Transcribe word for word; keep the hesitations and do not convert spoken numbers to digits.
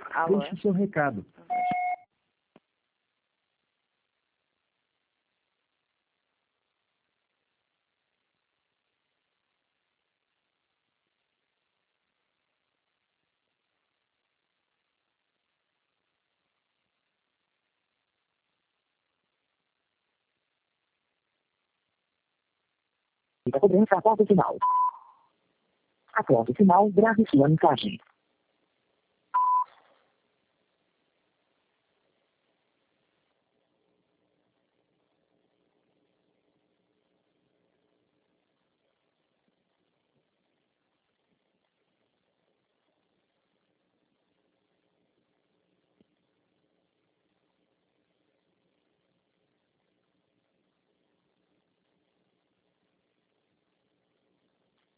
Alô? Deixe seu recado. A cobrança após o final. Após o final, grave sua mensagem.